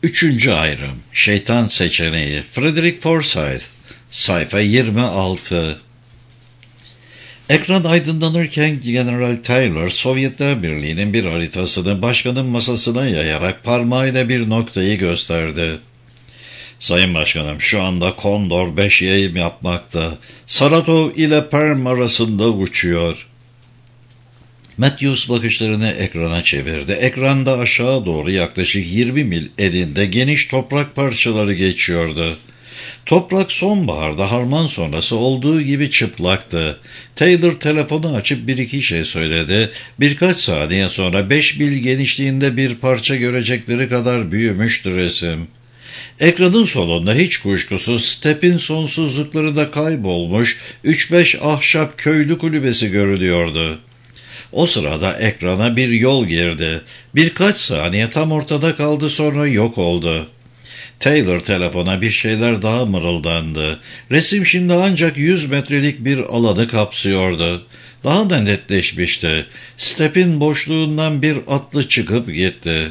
Üçüncü ayrım. Şeytan seçeneği. Frederick Forsyth. Sayfa 26. Ekran aydınlanırken General Taylor, Sovyetler Birliği'nin bir haritasını başkanın masasına yayarak parmağıyla bir noktayı gösterdi. Sayın Başkanım, şu anda Kondor 5 yayım yapmakta. Saratov ile Perm arasında uçuyor. Matthews bakışlarını ekrana çevirdi. Ekranda aşağı doğru yaklaşık 20 mil elinde geniş toprak parçaları geçiyordu. Toprak sonbaharda harman sonrası olduğu gibi çıplaktı. Taylor telefonu açıp bir iki şey söyledi. Birkaç saniye sonra 5 mil genişliğinde bir parça görecekleri kadar büyümüştü resim. Ekranın solunda hiç kuşkusuz stepin sonsuzluklarında kaybolmuş 3-5 ahşap köylü kulübesi görülüyordu. O sırada ekrana bir yol girdi. Birkaç saniye tam ortada kaldı, sonra yok oldu. Taylor telefona bir şeyler daha mırıldandı. Resim şimdi ancak 100 metrelik bir alanı kapsıyordu. Daha da netleşmişti. Stepin boşluğundan bir atlı çıkıp gitti.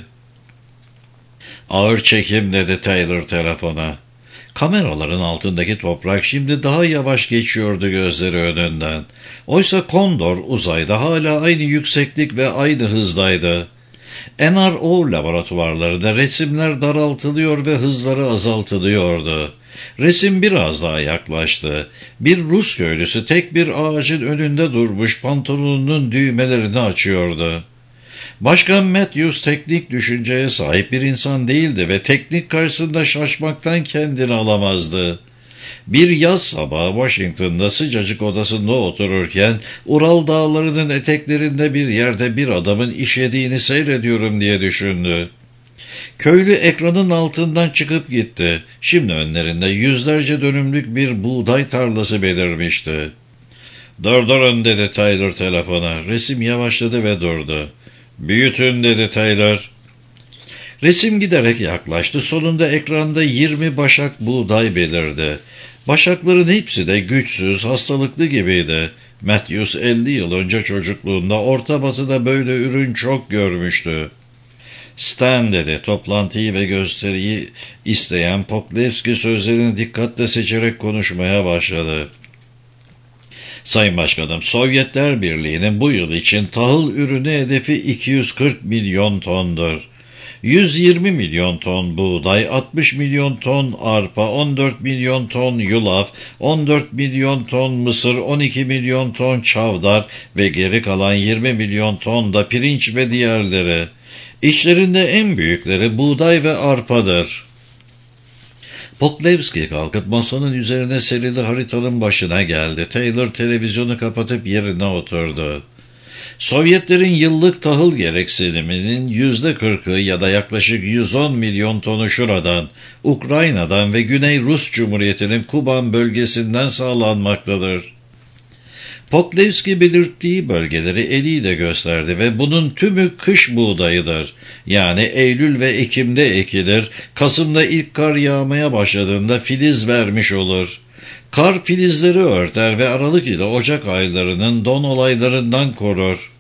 "Ağır çekim," dedi Taylor telefona. Kameraların altındaki toprak şimdi daha yavaş geçiyordu gözleri önünden. Oysa Kondor uzayda hala aynı yükseklik ve aynı hızdaydı. NRO laboratuvarlarında resimler daraltılıyor ve hızları azaltılıyordu. Resim biraz daha yaklaştı. Bir Rus köylüsü tek bir ağacın önünde durmuş pantolonunun düğmelerini açıyordu. Başkan Matthews teknik düşünceye sahip bir insan değildi ve teknik karşısında şaşmaktan kendini alamazdı. Bir yaz sabahı Washington'da sıcacık odasında otururken Ural dağlarının eteklerinde bir yerde bir adamın işediğini seyrediyorum diye düşündü. Köylü ekranın altından çıkıp gitti. Şimdi önlerinde yüzlerce dönümlük bir buğday tarlası belirmişti. "Durdurun," dedi Taylor telefona. Resim yavaşladı ve durdu. "Büyütün," dedi Taylor. Resim giderek yaklaştı. Sonunda ekranda 20 başak buğday belirdi. Başakların hepsi de güçsüz, hastalıklı gibiydi. Matthews 50 yıl önce çocukluğunda Orta Batı'da böyle ürün çok görmüştü. "Stan," dedi. Toplantıyı ve gösteriyi isteyen Poklevski sözlerini dikkatle seçerek konuşmaya başladı. "Sayın Başkanım, Sovyetler Birliği'nin bu yıl için tahıl ürünü hedefi 240 milyon tondur. 120 milyon ton buğday, 60 milyon ton arpa, 14 milyon ton yulaf, 14 milyon ton mısır, 12 milyon ton çavdar ve geri kalan 20 milyon ton da pirinç ve diğerleri. İçlerinde en büyükleri buğday ve arpadır." Poklevski kalkıp masanın üzerine serili haritanın başına geldi. Taylor televizyonu kapatıp yerine oturdu. "Sovyetlerin yıllık tahıl gereksiniminin %40'ı ya da yaklaşık 110 milyon tonu şuradan, Ukrayna'dan ve Güney Rus Cumhuriyeti'nin Kuban bölgesinden sağlanmaktadır." Poklevski belirttiği bölgeleri eliyle gösterdi ve bunun tümü kış buğdayıdır. Yani Eylül ve Ekim'de ekilir, Kasım'da ilk kar yağmaya başladığında filiz vermiş olur. Kar filizleri örter ve Aralık ile Ocak aylarının don olaylarından korur.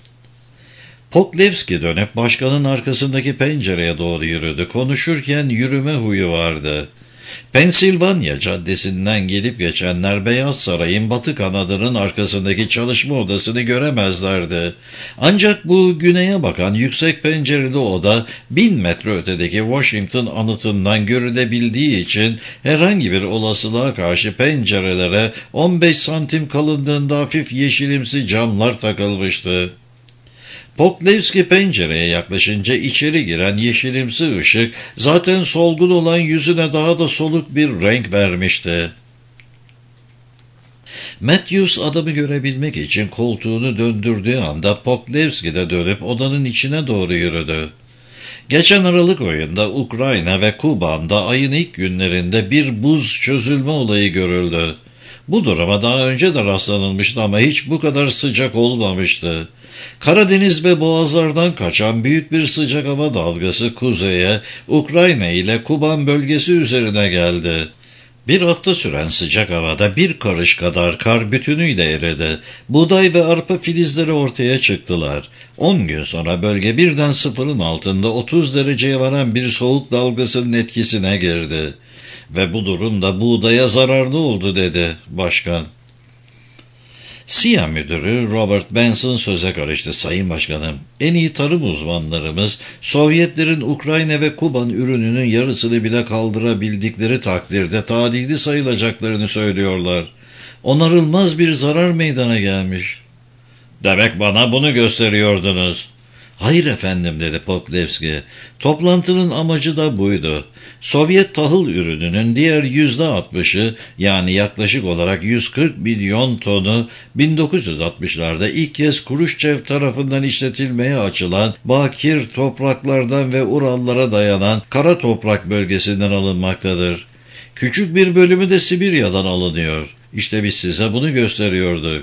Poklevski dönüp başkanın arkasındaki pencereye doğru yürüdü. Konuşurken yürüme huyu vardı. Pensilvanya Caddesi'nden gelip geçenler Beyaz Saray'ın batı kanadının arkasındaki çalışma odasını göremezlerdi. Ancak bu güneye bakan yüksek pencereli oda 1000 metre ötedeki Washington anıtından görülebildiği için herhangi bir olasılığa karşı pencerelere 15 santim kalınlığında hafif yeşilimsi camlar takılmıştı. Poklevski pencereye yaklaşınca içeri giren yeşilimsi ışık zaten solgun olan yüzüne daha da soluk bir renk vermişti. Matthews adamı görebilmek için koltuğunu döndürdüğü anda Poklevski de dönüp odanın içine doğru yürüdü. Geçen Aralık ayında Ukrayna ve Kuban'da ayın ilk günlerinde bir buz çözülme olayı görüldü. Bu duruma daha önce de rastlanılmıştı ama hiç bu kadar sıcak olmamıştı. Karadeniz ve boğazlardan kaçan büyük bir sıcak hava dalgası kuzeye, Ukrayna ile Kuban bölgesi üzerine geldi. Bir hafta süren sıcak havada bir karış kadar kar bütünüyle eridi. Buğday ve arpa filizleri ortaya çıktılar. 10 gün sonra bölge birden sıfırın altında 30 dereceye varan bir soğuk dalgasının etkisine girdi. Ve bu durum da buğdaya zararlı oldu dedi başkan. SİHA müdürü Robert Benson söze karıştı. Sayın Başkanım, en iyi tarım uzmanlarımız Sovyetlerin Ukrayna ve Kuban ürününün yarısını bile kaldırabildikleri takdirde tadilli sayılacaklarını söylüyorlar. Onarılmaz bir zarar meydana gelmiş. Demek bana bunu gösteriyordunuz. Hayır efendim dedi Poklevski. Toplantının amacı da buydu. Sovyet tahıl ürününün diğer %60'ı yani yaklaşık olarak 140 milyon tonu 1960'larda ilk kez Kruşçev tarafından işletilmeye açılan bakir topraklardan ve Urallara dayanan kara toprak bölgesinden alınmaktadır. Küçük bir bölümü de Sibirya'dan alınıyor. İşte biz size bunu gösteriyorduk.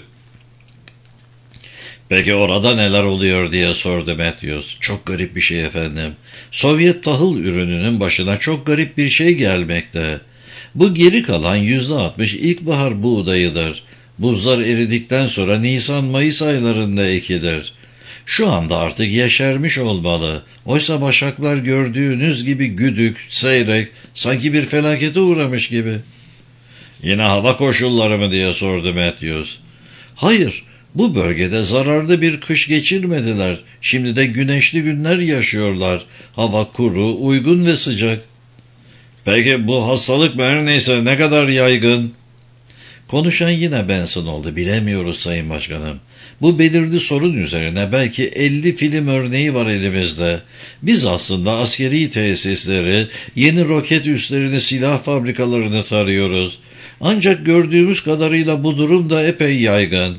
Peki orada neler oluyor diye sordu Matthews. Çok garip bir şey efendim. Sovyet tahıl ürününün başına çok garip bir şey gelmekte. Bu geri kalan %60 ilkbahar buğdayıdır. Buzlar eridikten sonra Nisan-Mayıs aylarında ekilir. Şu anda artık yeşermiş olmalı. Oysa başaklar gördüğünüz gibi güdük, seyrek, sanki bir felakete uğramış gibi. Yine hava koşulları mı diye sordu Matthews. Hayır. Bu bölgede zararlı bir kış geçirmediler. Şimdi de güneşli günler yaşıyorlar. Hava kuru, uygun ve sıcak. Peki bu hastalık her neyse ne kadar yaygın? Konuşan yine Benson oldu. Bilemiyoruz Sayın Başkanım. Bu belirli sorun üzerine belki 50 film örneği var elimizde. Biz aslında askeri tesisleri, yeni roket üslerini, silah fabrikalarını tarıyoruz. Ancak gördüğümüz kadarıyla bu durum da epey yaygın.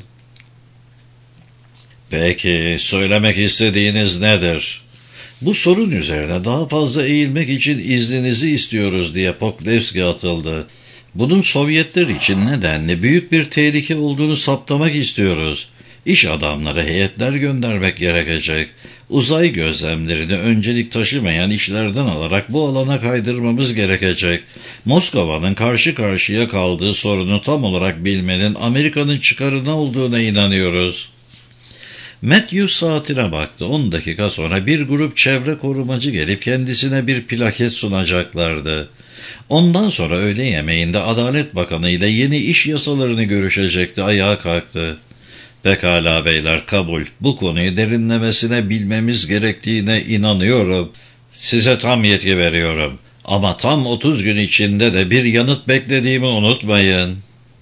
Peki, söylemek istediğiniz nedir? Bu sorun üzerine daha fazla eğilmek için izninizi istiyoruz diye Poklevski atıldı. Bunun Sovyetler için nedenli büyük bir tehlike olduğunu saptamak istiyoruz. İş adamları heyetler göndermek gerekecek. Uzay gözlemlerini öncelik taşımayan işlerden alarak bu alana kaydırmamız gerekecek. Moskova'nın karşı karşıya kaldığı sorunu tam olarak bilmenin Amerika'nın çıkarına olduğuna inanıyoruz. Matthews saatine baktı. 10 dakika sonra bir grup çevre korumacı gelip kendisine bir plaket sunacaklardı. Ondan sonra öğle yemeğinde Adalet Bakanı ile yeni iş yasalarını görüşecekti. Ayağa kalktı. Pekala beyler, kabul. Bu konuyu derinlemesine bilmemiz gerektiğine inanıyorum. Size tam yetki veriyorum. Ama tam 30 gün içinde de bir yanıt beklediğimi unutmayın.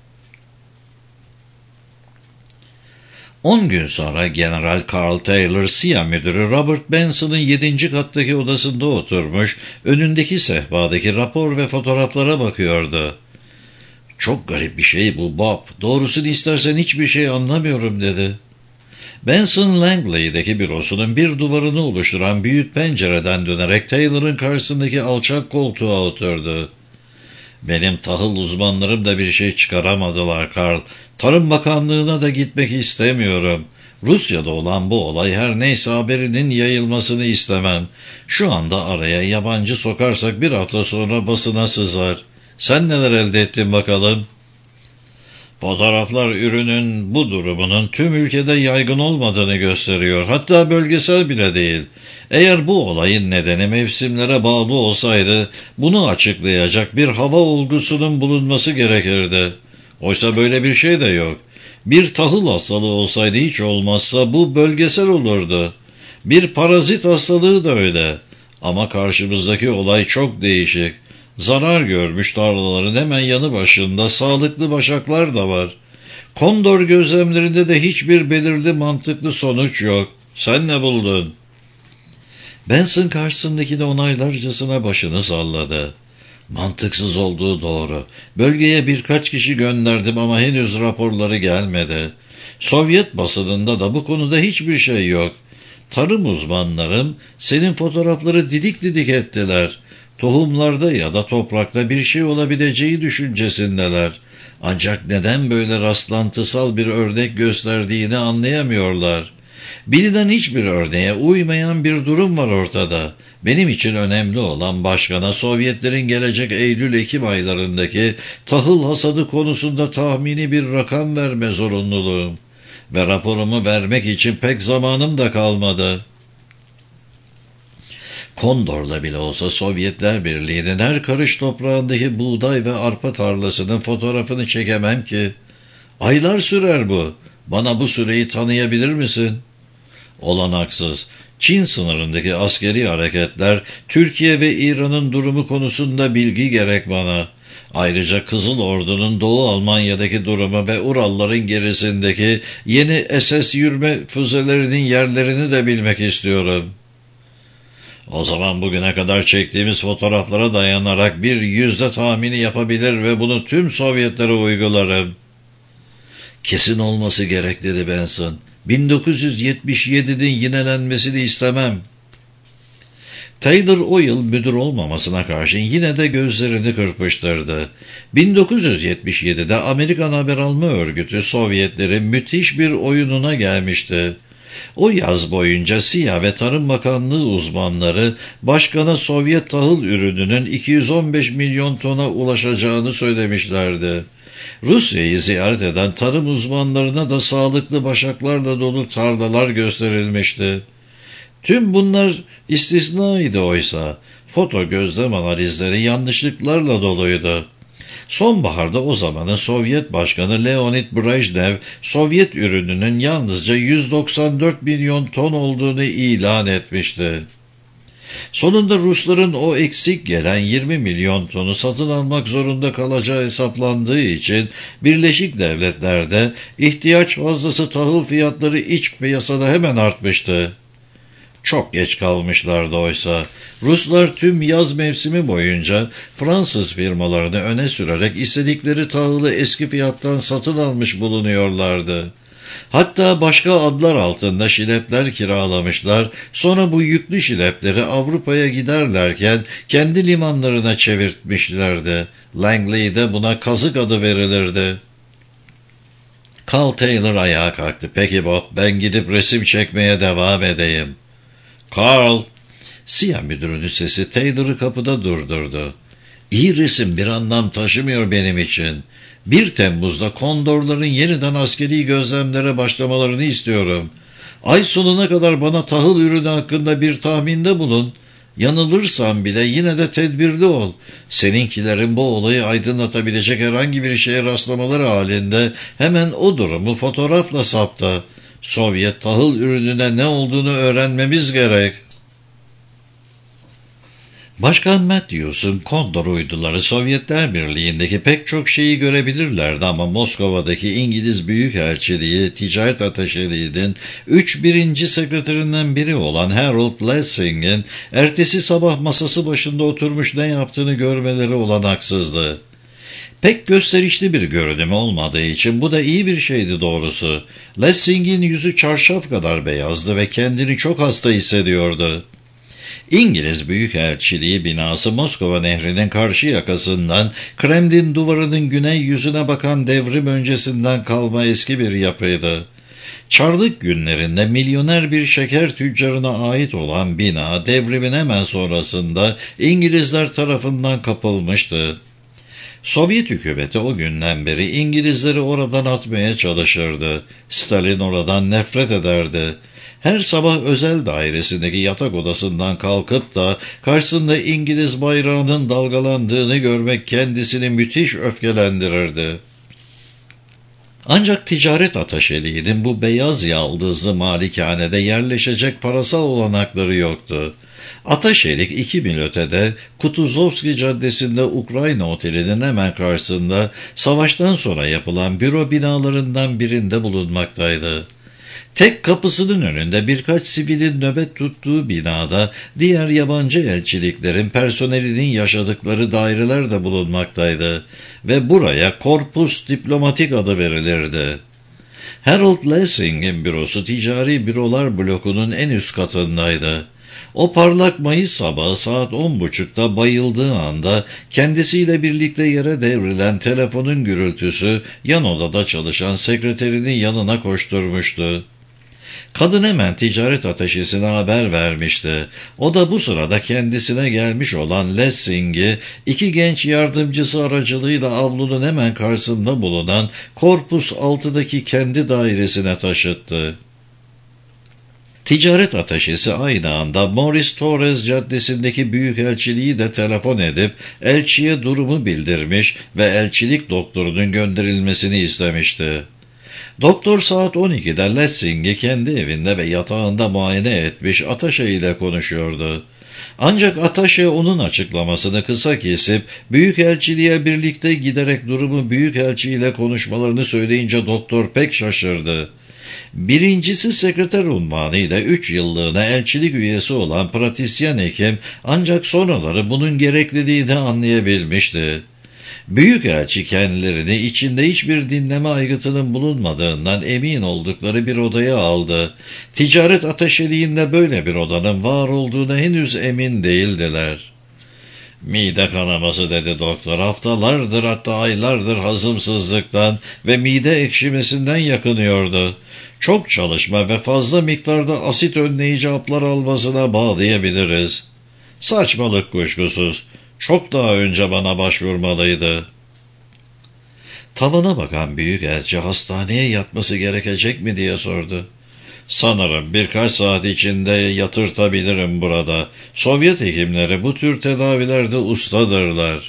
10 gün sonra General Carl Taylor, SİHA müdürü Robert Benson'ın 7. kattaki odasında oturmuş, önündeki sehpadaki rapor ve fotoğraflara bakıyordu. Çok garip bir şey bu Bob. Doğrusunu istersen hiçbir şey anlamıyorum dedi. Benson Langley'deki bürosunun bir duvarını oluşturan büyük pencereden dönerek Taylor'ın karşısındaki alçak koltuğa oturdu. Benim tahıl uzmanlarım da bir şey çıkaramadılar Karl. Tarım Bakanlığı'na da gitmek istemiyorum. Rusya'da olan bu olay her neyse haberinin yayılmasını istemem. Şu anda araya yabancı sokarsak bir hafta sonra basına sızar. Sen neler elde ettin bakalım? Fotoğraflar ürünün bu durumunun tüm ülkede yaygın olmadığını gösteriyor. Hatta bölgesel bile değil. Eğer bu olayın nedeni mevsimlere bağlı olsaydı bunu açıklayacak bir hava olgusunun bulunması gerekirdi. Oysa böyle bir şey de yok. Bir tahıl hastalığı olsaydı hiç olmazsa bu bölgesel olurdu. Bir parazit hastalığı da öyle. Ama karşımızdaki olay çok değişik. Zarar görmüş tarlaların hemen yanı başında sağlıklı başaklar da var. Kondor gözlemlerinde de hiçbir belirli mantıklı sonuç yok. Sen ne buldun? Benson karşısındaki de onaylarcasına başını salladı. Mantıksız olduğu doğru. Bölgeye birkaç kişi gönderdim ama henüz raporları gelmedi. Sovyet basınında da bu konuda hiçbir şey yok. Tarım uzmanlarım senin fotoğrafları didik didik ettiler. Tohumlarda ya da toprakta bir şey olabileceği düşüncesindeler. Ancak neden böyle rastlantısal bir örnek gösterdiğini anlayamıyorlar. Bilinen hiçbir örneğe uymayan bir durum var ortada. Benim için önemli olan başkana Sovyetlerin gelecek Eylül-Ekim aylarındaki tahıl hasadı konusunda tahmini bir rakam verme zorunluluğum. Ve raporumu vermek için pek zamanım da kalmadı. Kondor'la bile olsa Sovyetler Birliği'nin her karış toprağındaki buğday ve arpa tarlasının fotoğrafını çekemem ki. Aylar sürer bu. Bana bu süreyi tanıyabilir misin? Olanaksız. Çin sınırındaki askeri hareketler, Türkiye ve İran'ın durumu konusunda bilgi gerek bana. Ayrıca Kızıl Ordu'nun Doğu Almanya'daki durumu ve Uralların gerisindeki yeni SS yürüme füzelerinin yerlerini de bilmek istiyorum. O zaman bugüne kadar çektiğimiz fotoğraflara dayanarak bir yüzde tahmini yapabilir ve bunu tüm Sovyetlere uygularım. Kesin olması gerek dedi Benson. 1977'nin yinelenmesini istemem. Taylor o yıl müdür olmamasına karşın yine de gözlerini kırpıştırdı. 1977'de Amerikan Haber Alma Örgütü Sovyetlerin müthiş bir oyununa gelmişti. O yaz boyunca SİHA ve Tarım Bakanlığı uzmanları başkana Sovyet tahıl ürününün 215 milyon tona ulaşacağını söylemişlerdi. Rusya'yı ziyaret eden tarım uzmanlarına da sağlıklı başaklarla dolu tarlalar gösterilmişti. Tüm bunlar istisnaydı oysa. Foto gözlem analizleri yanlışlıklarla doluydu. Sonbaharda o zamanın Sovyet Başkanı Leonid Brejnev, Sovyet ürününün yalnızca 194 milyon ton olduğunu ilan etmişti. Sonunda Rusların o eksik gelen 20 milyon tonu satın almak zorunda kalacağı hesaplandığı için Birleşik Devletler'de ihtiyaç fazlası tahıl fiyatları iç piyasada hemen artmıştı. Çok geç kalmışlardı oysa. Ruslar tüm yaz mevsimi boyunca Fransız firmalarını öne sürerek istedikleri tahılı eski fiyattan satın almış bulunuyorlardı. Hatta başka adlar altında şilepler kiralamışlar, sonra bu yüklü şilepleri Avrupa'ya giderlerken kendi limanlarına çevirtmişlerdi. Langley'de buna kazık adı verilirdi. Carl Taylor ayağa kalktı. Peki Bob, ben gidip resim çekmeye devam edeyim. Carl! Siyah müdürünün sesi Taylor'ı kapıda durdurdu. İyi resim bir anlam taşımıyor benim için. 1 Temmuz'da kondorların yeniden askeri gözlemlere başlamalarını istiyorum. Ay sonuna kadar bana tahıl ürünü hakkında bir tahminde bulun. Yanılırsam bile yine de tedbirli ol. Seninkilerin bu olayı aydınlatabilecek herhangi bir şeye rastlamaları halinde hemen o durumu fotoğrafla sapta. Sovyet tahıl ürününe ne olduğunu öğrenmemiz gerek. Başkan Matthews'un Kondor uyduları Sovyetler Birliği'ndeki pek çok şeyi görebilirlerdi ama Moskova'daki İngiliz Büyükelçiliği Ticaret Ataşeliği'nin 1. sekreterinden biri olan Harold Lessing'in ertesi sabah masası başında oturmuş ne yaptığını görmeleri olanaksızdı. Pek gösterişli bir görünümü olmadığı için bu da iyi bir şeydi doğrusu. Lessing'in yüzü çarşaf kadar beyazdı ve kendini çok hasta hissediyordu. İngiliz Büyükelçiliği binası Moskova Nehri'nin karşı yakasından Kremlin duvarının güney yüzüne bakan devrim öncesinden kalma eski bir yapıydı. Çarlık günlerinde milyoner bir şeker tüccarına ait olan bina devrimin hemen sonrasında İngilizler tarafından kapılmıştı. Sovyet hükümeti o günden beri İngilizleri oradan atmaya çalışırdı. Stalin oradan nefret ederdi. Her sabah özel dairesindeki yatak odasından kalkıp da karşısında İngiliz bayrağının dalgalandığını görmek kendisini müthiş öfkelendirirdi. Ancak ticaret ataşeliğinin bu beyaz yaldızlı malikanede yerleşecek parasal olanakları yoktu. Ataşelik 2 mil ötede Kutuzovski Caddesi'nde Ukrayna Oteli'nin hemen karşısında savaştan sonra yapılan büro binalarından birinde bulunmaktaydı. Tek kapısının önünde birkaç sivilin nöbet tuttuğu binada diğer yabancı elçiliklerin personelinin yaşadıkları daireler de bulunmaktaydı ve buraya Korpus Diplomatik adı verilirdi. Harold Lessing'in bürosu ticari bürolar blokunun en üst katındaydı. O parlak Mayıs sabahı saat 10.30'da bayıldığı anda kendisiyle birlikte yere devrilen telefonun gürültüsü yan odada çalışan sekreterinin yanına koşturmuştu. Kadın hemen ticaret ateşesine haber vermişti. O da bu sırada kendisine gelmiş olan Lessing'i iki genç yardımcısı aracılığıyla avlunun hemen karşısında bulunan Korpus 6'daki kendi dairesine taşıttı. Ticaret ateşesi aynı anda Morris Torres Caddesi'ndeki büyükelçiliği de telefon edip elçiye durumu bildirmiş ve elçilik doktorunun gönderilmesini istemişti. Doktor saat 12'de Lessing'i kendi evinde ve yatağında muayene etmiş, Ataşe ile konuşuyordu. Ancak Ataşe onun açıklamasını kısa kesip büyükelçiliğe birlikte giderek durumu büyükelçi ile konuşmalarını söyleyince doktor pek şaşırdı. Birincisi sekreter unvanıyla 3 yıllığına elçilik üyesi olan pratisyen hekim ancak sonraları bunun gerekliliğini anlayabilmişti. Büyükelçi kendilerini içinde hiçbir dinleme aygıtının bulunmadığından emin oldukları bir odaya aldı. Ticaret ateşeliğinde böyle bir odanın var olduğuna henüz emin değildiler. Mide kanaması dedi doktor. Haftalardır hatta aylardır hazımsızlıktan ve mide ekşimesinden yakınıyordu. Çok çalışma ve fazla miktarda asit önleyici haplar almasına bağlayabiliriz. Saçmalık kuşkusuz. Çok daha önce bana başvurmalıydı. Tavana bakan büyükelçi hastaneye yatması gerekecek mi diye sordu. Sanırım birkaç saat içinde yatırtabilirim burada. Sovyet hekimleri bu tür tedavilerde ustadırlar.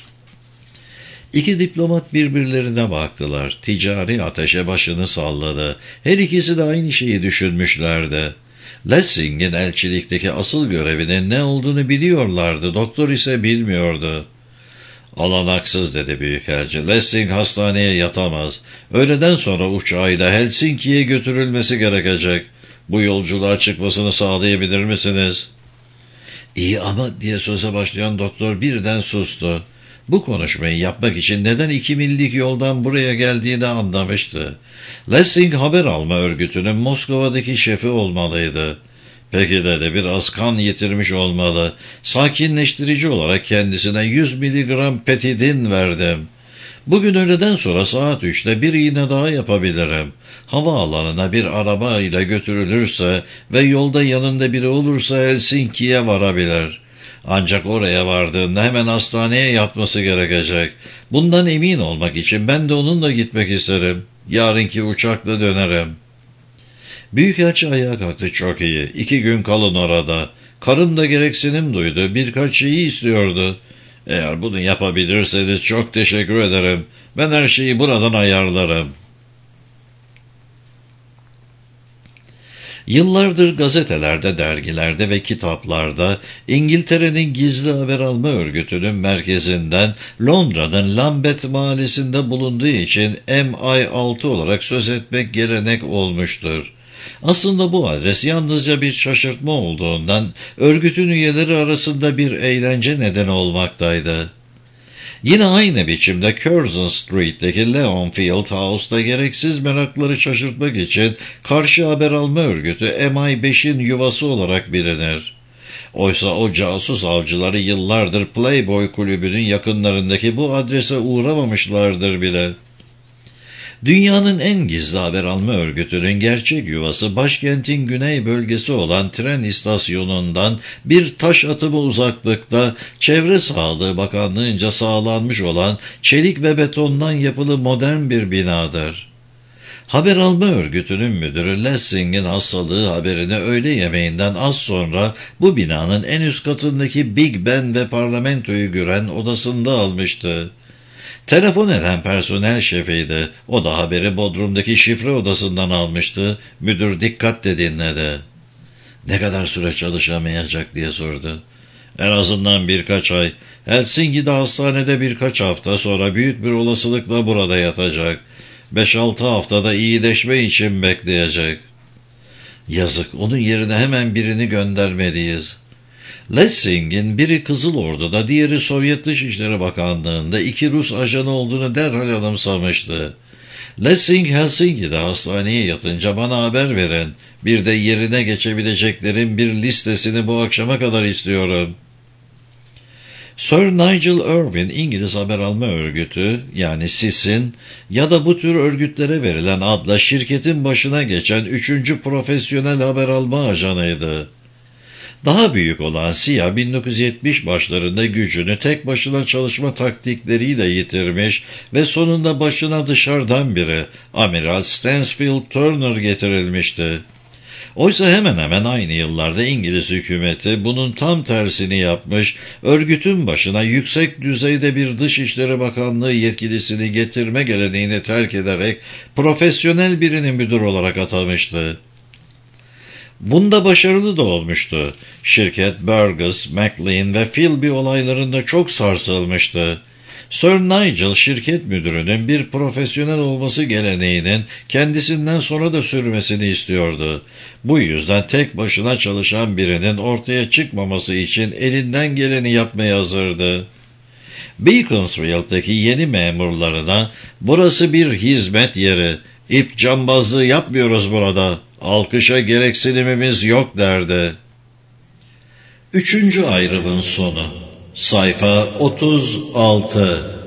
İki diplomat birbirlerine baktılar. Ticari ateşe başını salladı. Her ikisi de aynı şeyi düşünmüşlerdi. Lessing'in elçilikteki asıl görevinin ne olduğunu biliyorlardı. Doktor ise bilmiyordu. Olanaksız dedi büyükelçi. Lessing hastaneye yatamaz. Öğleden sonra uçağıyla Helsinki'ye götürülmesi gerekecek. Bu yolculuğa çıkmasını sağlayabilir misiniz? İyi ama diye söze başlayan doktor birden sustu. Bu konuşmayı yapmak için neden 2 millik yoldan buraya geldiğini anlamıştı. Lessing haber alma örgütünün Moskova'daki şefi olmalıydı. Peki dedi, biraz kan yitirmiş olmalı. Sakinleştirici olarak kendisine 100 miligram petidin verdim. Bugün öğleden sonra saat 3'te bir iğne daha yapabilirim. Havaalanına bir arabayla götürülürse ve yolda yanında biri olursa Helsinki'ye varabilir. Ancak oraya vardığında hemen hastaneye yatması gerekecek. Bundan emin olmak için ben de onunla gitmek isterim. Yarınki uçakla dönerim. Büyükelçi ayağa kalktı. Çok iyi. 2 gün kalın orada. Karım da gereksinim duydu. Birkaç şeyi istiyordu. Eğer bunu yapabilirseniz çok teşekkür ederim. Ben her şeyi buradan ayarlarım. Yıllardır gazetelerde, dergilerde ve kitaplarda İngiltere'nin gizli haber alma örgütünün merkezinden Londra'nın Lambeth mahallesinde bulunduğu için MI6 olarak söz etmek gelenek olmuştur. Aslında bu adres yalnızca bir şaşırtma olduğundan örgütün üyeleri arasında bir eğlence nedeni olmaktaydı. Yine aynı biçimde Curzon Street'teki Leonfield House'da gereksiz merakları şaşırtmak için karşı haber alma örgütü MI5'in yuvası olarak bilinir. Oysa o casus avcıları yıllardır Playboy kulübünün yakınlarındaki bu adrese uğramamışlardır bile. Dünyanın en gizli haber alma örgütünün gerçek yuvası başkentin güney bölgesi olan tren istasyonundan bir taş atımı uzaklıkta Çevre Sağlığı Bakanlığı'nca sağlanmış olan çelik ve betondan yapılı modern bir binadır. Haber alma örgütünün müdürü Lessing'in hastalığı haberini öğle yemeğinden az sonra bu binanın en üst katındaki Big Ben ve parlamentoyu gören odasında almıştı. Telefon eden personel şefiydi. O da haberi Bodrum'daki şifre odasından almıştı. Müdür dikkatle dinledi. Ne kadar süre çalışamayacak diye sordu. En azından birkaç ay. Helsinki'de hastanede birkaç hafta, sonra büyük bir olasılıkla burada yatacak. 5-6 haftada iyileşme için bekleyecek. Yazık, onun yerine hemen birini göndermeliyiz. Lessing'in biri Kızıl Ordu'da, diğeri Sovyet Dışişleri Bakanlığı'nda 2 Rus ajanı olduğunu derhal anımsamıştı. Lessing Helsinki'de hastaneye yatınca bana haber verin. Bir de yerine geçebileceklerin bir listesini bu akşama kadar istiyorum. Sir Nigel Irwin, İngiliz haber alma örgütü yani SIS'in ya da bu tür örgütlere verilen adla şirketin başına geçen 3. profesyonel haber alma ajanıydı. Daha büyük olan CIA 1970 başlarında gücünü tek başına çalışma taktikleriyle yitirmiş ve sonunda başına dışarıdan biri Amiral Stansfield Turner getirilmişti. Oysa hemen hemen aynı yıllarda İngiliz hükümeti bunun tam tersini yapmış, örgütün başına yüksek düzeyde bir Dışişleri Bakanlığı yetkilisini getirme geleneğini terk ederek profesyonel birini müdür olarak atamıştı. Bunda başarılı da olmuştu. Şirket Burgess, McLean ve Philby olaylarında çok sarsılmıştı. Sir Nigel, şirket müdürünün bir profesyonel olması geleneğinin kendisinden sonra da sürmesini istiyordu. Bu yüzden tek başına çalışan birinin ortaya çıkmaması için elinden geleni yapmaya hazırdı. Beaconsfield'daki yeni memurlarına burası bir hizmet yeri, ip cambazlığı yapmıyoruz burada, alkışa gereksinimimiz yok derdi. 3. ayrımın sonu. Sayfa 36.